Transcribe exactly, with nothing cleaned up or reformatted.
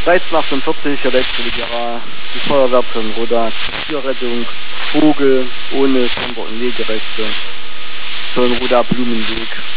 dreizehn achtundvierzig, Elektroligera, die Feuerwehr Zollenroda, Tierrettung, Vogel, ohne Sonder- und Legerechte, Zollenroda Blumenweg.